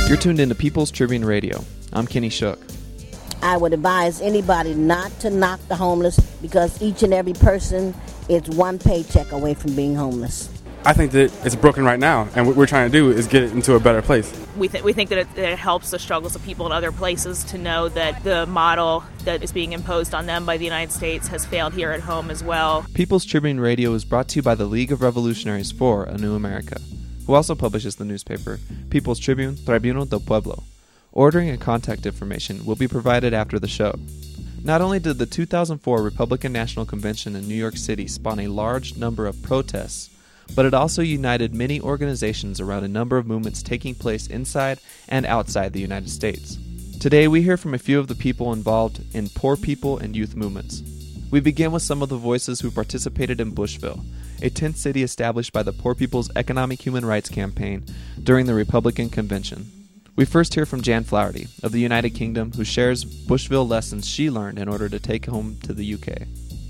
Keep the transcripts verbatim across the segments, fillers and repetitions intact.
You're tuned into People's Tribune Radio. I'm Kenny Shook. I would advise anybody not to knock the homeless because each and every person is one paycheck away from being homeless. I think that it's broken right now, and what we're trying to do is get it into a better place. We, th- we think that it, that it helps the struggles of people in other places to know that the model that is being imposed on them by the United States has failed here at home as well. People's Tribune Radio is brought to you by the League of Revolutionaries for a New America, who also publishes the newspaper People's Tribune, Tribunal del Pueblo. Ordering and contact information will be provided after the show. Not only did the two thousand four Republican National Convention in New York City spawn a large number of protests, but it also united many organizations around a number of movements taking place inside and outside the United States. Today we hear from a few of the people involved in poor people and youth movements. We begin with some of the voices who participated in Bushville, a tent city established by the Poor People's Economic Human Rights Campaign during the Republican Convention. We first hear from Jan Flaherty of the United Kingdom, who shares Bushville lessons she learned in order to take home to the U K.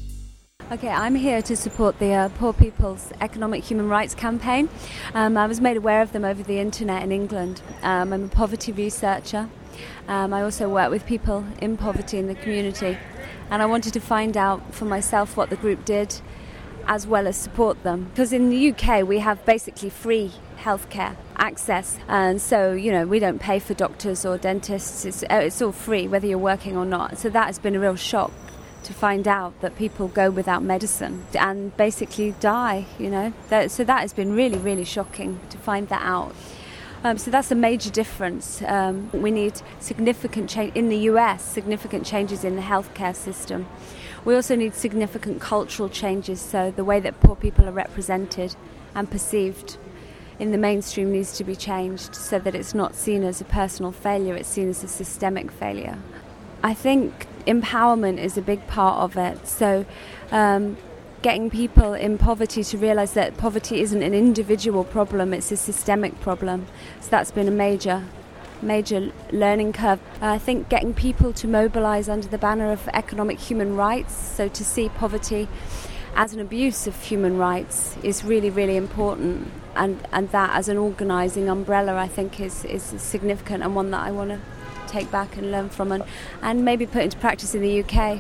Okay, I'm here to support the uh, Poor People's Economic Human Rights Campaign. Um, I was made aware of them over the internet in England. Um, I'm a poverty researcher. Um, I also work with people in poverty in the community. And I wanted to find out for myself what the group did, as well as support them. Because in the U K we have basically free healthcare access, and so, you know, we don't pay for doctors or dentists. It's, it's all free, whether you're working or not. So that has been a real shock to find out that people go without medicine and basically die, you know. That, so that has been really, really shocking to find that out. Um, so that's a major difference. Um, we need significant change in the U S, significant changes in the healthcare system. We also need significant cultural changes, so the way that poor people are represented and perceived in the mainstream needs to be changed so that it's not seen as a personal failure, it's seen as a systemic failure. I think empowerment is a big part of it. So um, getting people in poverty to realise that poverty isn't an individual problem, it's a systemic problem. So that's been a major, major learning curve. Uh, I think getting people to mobilise under the banner of economic human rights, so to see poverty as an abuse of human rights is really, really important. And, and that as an organising umbrella, I think, is, is significant, and one that I want to take back and learn from and, and maybe put into practice in the U K.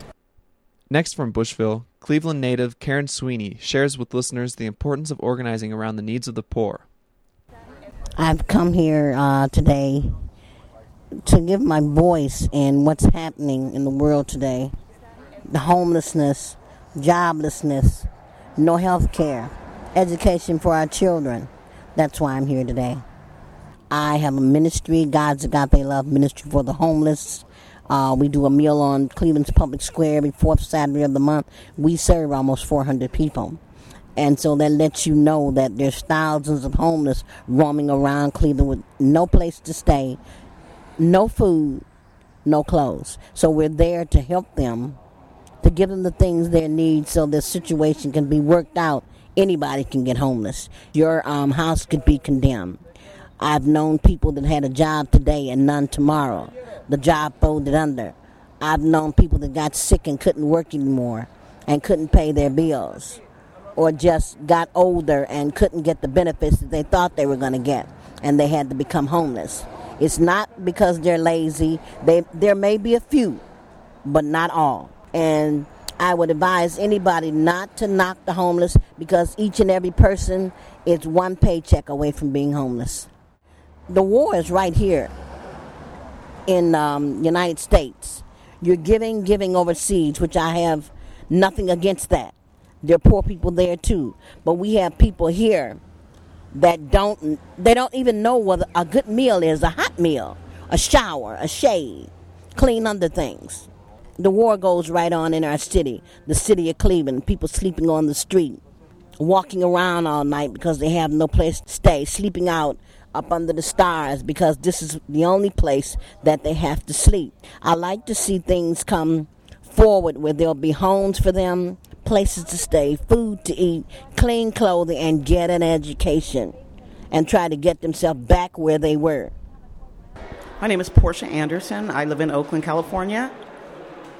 Next from Bushville, Cleveland native Karen Sweeney shares with listeners the importance of organizing around the needs of the poor. I've come here uh, today to give my voice in what's happening in the world today. The homelessness, joblessness, no health care, education for our children. That's why I'm here today. I have a ministry, God's Agape Love Ministry for the Homeless. Uh, we do a meal on Cleveland's Public Square every fourth Saturday of the month. We serve almost four hundred people. And so that lets you know that there's thousands of homeless roaming around Cleveland with no place to stay, no food, no clothes. So we're there to help them, to give them the things they need so their situation can be worked out. Anybody can get homeless. Your um, house could be condemned. I've known people that had a job today and none tomorrow. The job folded under. I've known people that got sick and couldn't work anymore and couldn't pay their bills, or just got older and couldn't get the benefits that they thought they were going to get, and they had to become homeless. It's not because they're lazy. They, there may be a few, but not all. And I would advise anybody not to knock the homeless because each and every person is one paycheck away from being homeless. The war is right here in um, United States. You're giving, giving overseas, which I have nothing against that. There are poor people there too. But we have people here that don't, they don't even know what a good meal is, a hot meal, a shower, a shade, clean under things. The war goes right on in our city, the city of Cleveland, people sleeping on the street, walking around all night because they have no place to stay, sleeping out up under the stars because this is the only place that they have to sleep. I like to see things come forward where there'll be homes for them, places to stay, food to eat, clean clothing, and get an education and try to get themselves back where they were. My name is Portia Anderson. I live in Oakland, California.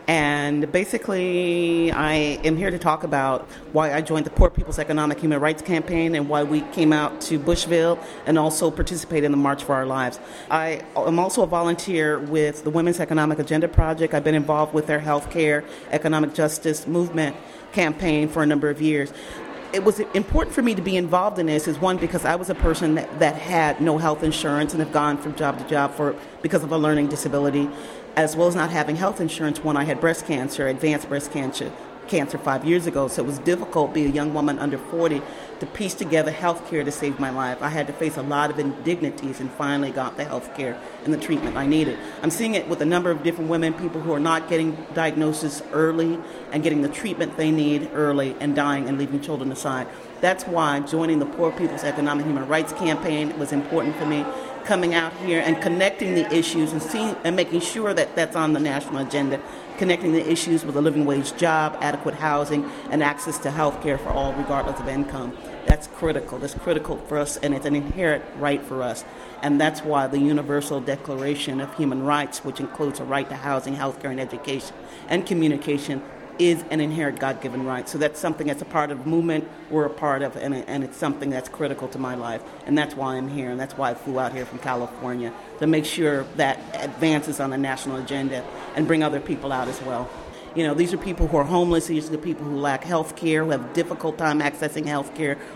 And basically, I am here to talk about why I joined the Poor People's Economic Human Rights Campaign and why we came out to Bushville and also participated in the March for Our Lives. I am also a volunteer with the Women's Economic Agenda Project. I've been involved with their healthcare, economic justice movement campaign for a number of years. It was important for me to be involved in this, is one, because I was a person that, that had no health insurance and have gone from job to job for because of a learning disability, as well as not having health insurance when I had breast cancer, advanced breast cancer, cancer five years ago. So it was difficult, being a young woman under forty, to piece together health care to save my life. I had to face a lot of indignities and finally got the health care and the treatment I needed. I'm seeing it with a number of different women, people who are not getting diagnosis early and getting the treatment they need early and dying and leaving children aside. That's why joining the Poor People's Economic Human Rights Campaign was important for me. Coming out here and connecting the issues and seeing and making sure that that's on the national agenda, connecting the issues with a living wage job, adequate housing, and access to health care for all regardless of income. That's critical. That's critical for us, and it's an inherent right for us. And that's why the Universal Declaration of Human Rights, which includes a right to housing, health care, and education, and communication, is an inherent God-given right. So that's something that's a part of the movement we're a part of, and, and it's something that's critical to my life. And that's why I'm here, and that's why I flew out here from California, to make sure that advances on the national agenda and bring other people out as well. You know, these are people who are homeless. These are the people who lack health care, who have a difficult time accessing health care,